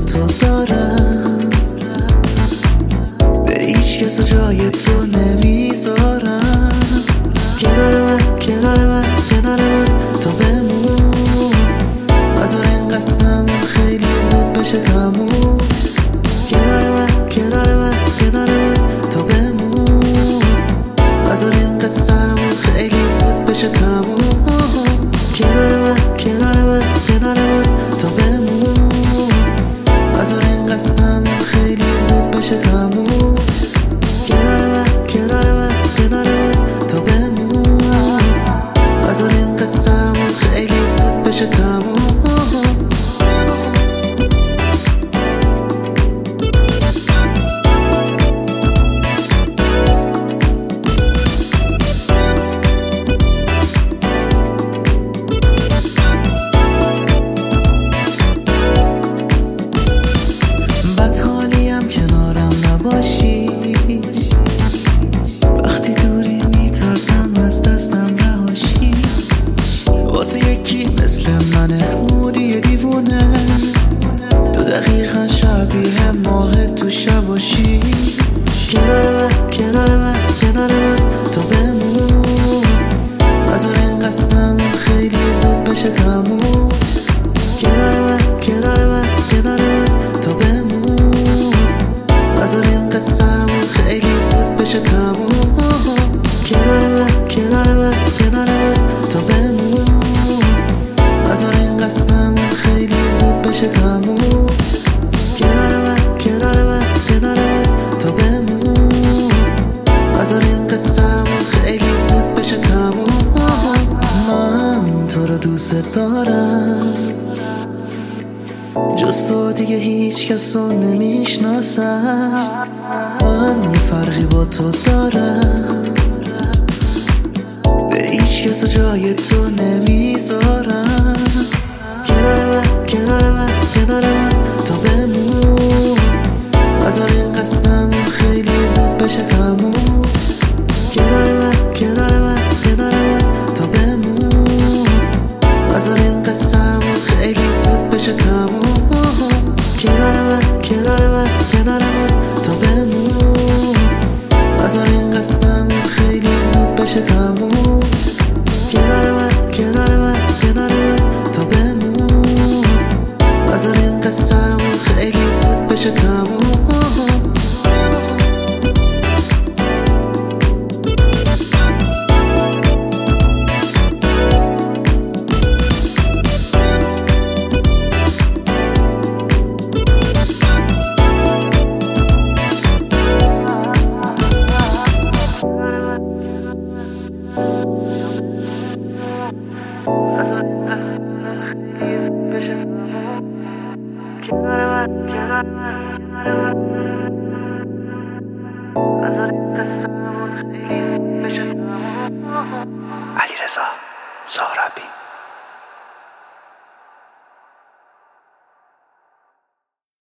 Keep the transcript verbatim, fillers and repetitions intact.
تو دارم، بری هیچ کس جای تو نمیذارم. کنار من کنار من کنار من تو بمون، نذار این قسمون خیلی زود بشه تموم. کنار من کنار من کنار من تو بمون، نذار این قسمون خیلی زود بشه تموم. کنار من کنار من کنار من تو بمون، نذار این قسمون خیلی زود بشه تموم. کنار من کنار من کنار من تو بمون، نذار این قسمون خیلی زود بشه تموم. کنارم نباشی، وقتی دوری میترسم از دستم رهاشی. واسه یکی مثل منه مودی دیوونه، تو دقیقا شبیه ماه تو شباشی. کنار من کنار من کنار من تو بمون، نذار این قسمون خیلی زود بشه تموم. کنار من کنار من کنار من تو بمون، نذار این قسمون خیلی زود بشه تموم. کنار من کنار من کنار من تو بمون، نذار این قسمون خیلی زود بشه تموم. کنار من کنار من کنار من تو بمون، نذار این قسمون خیلی زود بشه تموم. من تو رو دوست دارم، جز تو دیگه هیچ کس رو نمیشناسم. من یه فرقی با تو دارم، بری هیچ کس رو جای تو نمیذارم. کنار من کنار من کنار من تو بمون، نذار این قسمون خیلی زود بشه تموم. کنار من کنار من کنار من تو بمون، نذار این قسمون خیلی زود بشه تموم. کنار من کنار من کنار من تو بمون، نذار این قسمون خیلی زود بشه تموم. کنار من کنار من کنار من تو بمون، نذار این قسمون خیلی زود بشه تموم. علیرضا سهرابی.